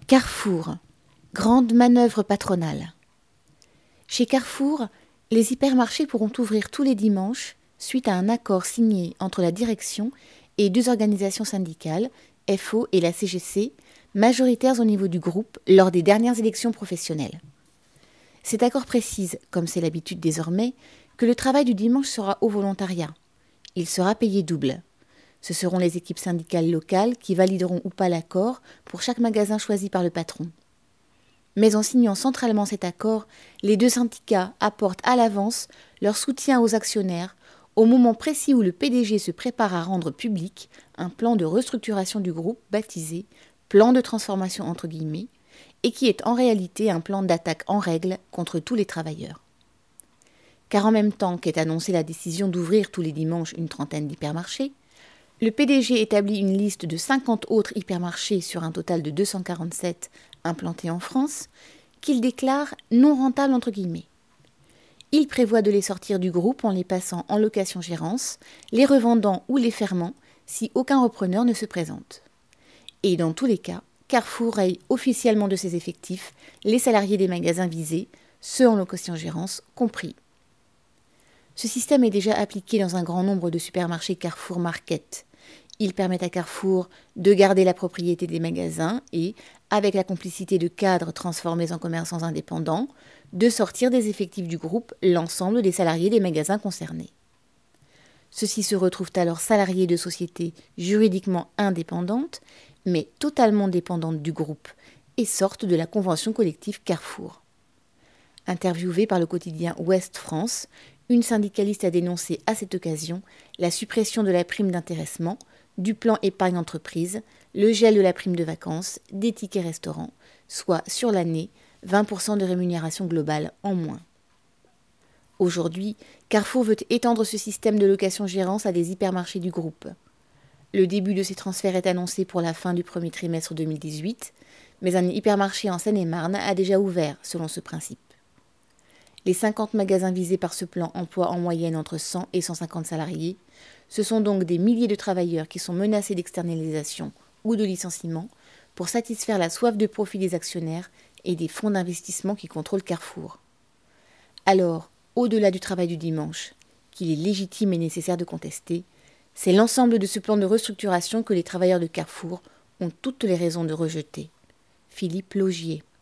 Carrefour, grande manœuvre patronale. Chez Carrefour, les hypermarchés pourront ouvrir tous les dimanches suite à un accord signé entre la direction et deux organisations syndicales, FO et la CGC, majoritaires au niveau du groupe lors des dernières élections professionnelles. Cet accord précise, comme c'est l'habitude désormais, que le travail du dimanche sera au volontariat. Il sera payé double. Ce seront les équipes syndicales locales qui valideront ou pas l'accord pour chaque magasin choisi par le patron. Mais en signant centralement cet accord, les deux syndicats apportent à l'avance leur soutien aux actionnaires au moment précis où le PDG se prépare à rendre public un plan de restructuration du groupe baptisé « plan de transformation » entre guillemets, et qui est en réalité un plan d'attaque en règle contre tous les travailleurs. Car en même temps qu'est annoncée la décision d'ouvrir tous les dimanches une trentaine d'hypermarchés, le PDG établit une liste de 50 autres hypermarchés sur un total de 247 implantés en France, qu'il déclare non rentables entre guillemets. Il prévoit de les sortir du groupe en les passant en location-gérance, les revendant ou les fermant si aucun repreneur ne se présente. Et dans tous les cas, Carrefour raye officiellement de ses effectifs les salariés des magasins visés, ceux en location-gérance compris. Ce système est déjà appliqué dans un grand nombre de supermarchés Carrefour Market. Il permet à Carrefour de garder la propriété des magasins et, avec la complicité de cadres transformés en commerçants indépendants, de sortir des effectifs du groupe l'ensemble des salariés des magasins concernés. Ceux-ci se retrouvent alors salariés de sociétés juridiquement indépendantes, mais totalement dépendantes du groupe, et sortent de la convention collective Carrefour. Interviewée par le quotidien Ouest France, une syndicaliste a dénoncé à cette occasion la suppression de la prime d'intéressement, du plan épargne entreprise, le gel de la prime de vacances, des tickets restaurants, soit sur l'année 20% de rémunération globale en moins. Aujourd'hui, Carrefour veut étendre ce système de location-gérance à des hypermarchés du groupe. Le début de ces transferts est annoncé pour la fin du premier trimestre 2018, mais un hypermarché en Seine-et-Marne a déjà ouvert selon ce principe. Les 50 magasins visés par ce plan emploient en moyenne entre 100 et 150 salariés. Ce sont donc des milliers de travailleurs qui sont menacés d'externalisation ou de licenciement pour satisfaire la soif de profit des actionnaires et des fonds d'investissement qui contrôlent Carrefour. Alors, au-delà du travail du dimanche, qu'il est légitime et nécessaire de contester, c'est l'ensemble de ce plan de restructuration que les travailleurs de Carrefour ont toutes les raisons de rejeter. Philippe Laugier.